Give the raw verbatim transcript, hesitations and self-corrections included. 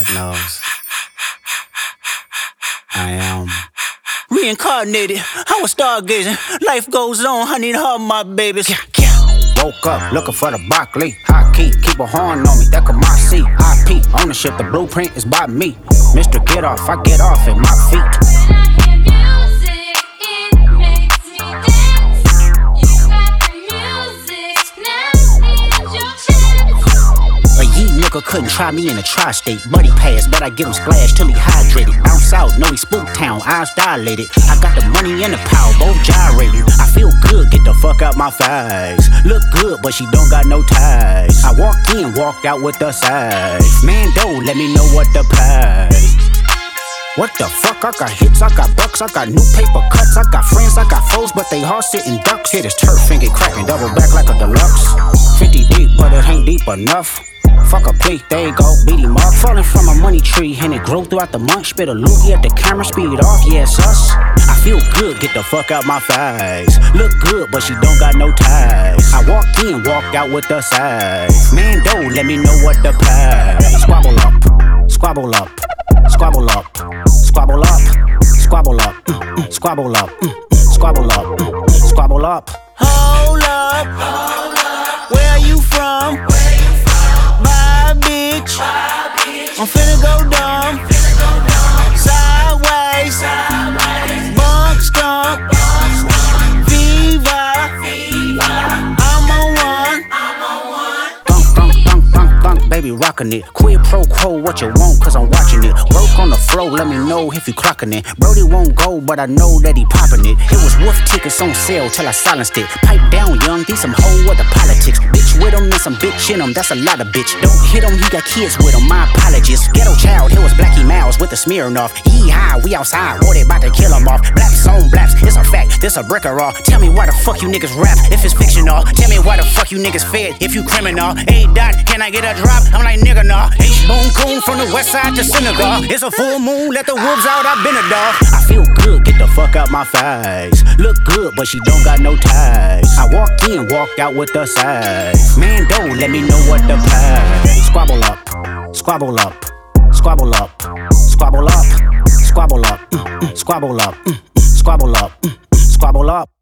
God knows. I am reincarnated. I was stargazing. Life goes on. I need her, my babies. Yeah, yeah. Woke up looking for the broccoli. High key, keep a horn on me. That could my seat. I P ownership. The blueprint is by me. Mister Get Off, I get off at my feet. Couldn't try me in a tri-state. Buddy pass, but I get him splashed till he hydrated. Bounce out, know he spook town, eyes dilated. I got the money and the power, both gyrating. I feel good, get the fuck out my face. Look good, but she don't got no ties. I walked in, walked out with the size. Man, don't let me know what the pay. What the fuck? I got hits, I got bucks, I got new paper cuts, I got friends, I got foes, but they all sitting ducks. Hit his turf and get cracking, double back like a deluxe. fifty deep, but it ain't deep enough. Fuck a plea, there you go, beat him up. Falling from a money tree, and it grew throughout the month. Spit a loogie at the camera, speed it off, yeah, it's us. I feel good, get the fuck out my face. Look good, but she don't got no ties. I walked in, walked out with the size. Man, don't let me know what the pay. Squabble up, squabble up, squabble up, squabble up, squabble up, mm-mm, squabble up, mm-mm, squabble up, mm-mm, squabble up. Hold up, hold up. Where are you from? Bitch. I'm finna go dumb, sideways, bunk skunk, fever, I'm on one. Thunk, thunk, thunk, thunk, thunk, baby rockin' it. Quid pro quo, what you want, cause I'm watching it. Work on the flow, let me know if you clockin' it. Brody won't go, but I know that he poppin' it. It was wolf tickets on sale till I silenced it. Pipe down, young, these some whole other politics. Bitch with him and some bitch in him, that's a lot of bitch. Don't hit him, he got kids with him, my apologies. Ghetto child, here was Blackie Mouse with the Smirnoff. He high, we outside, boy, they bout to kill him off. Blacks on blacks, it's a fact, this a brick or all. Tell me why the fuck you niggas rap if it's fictional. Tell me why the fuck you niggas fed if you criminal. A dot, can I get a drop? I'm like nigga nah. H Boone Coon from the west side to Senegal. It's a full moon, let the wolves out, I've been a dog. I feel good, get the fuck out my face. Look good, but she don't got no ties. I walked in, walked out with the size. Man, don't let me know what the pay. Squabble up, squabble up, squabble up, squabble up, squabble up, mm-mm, squabble up, mm-mm, squabble up, mm-mm, squabble up.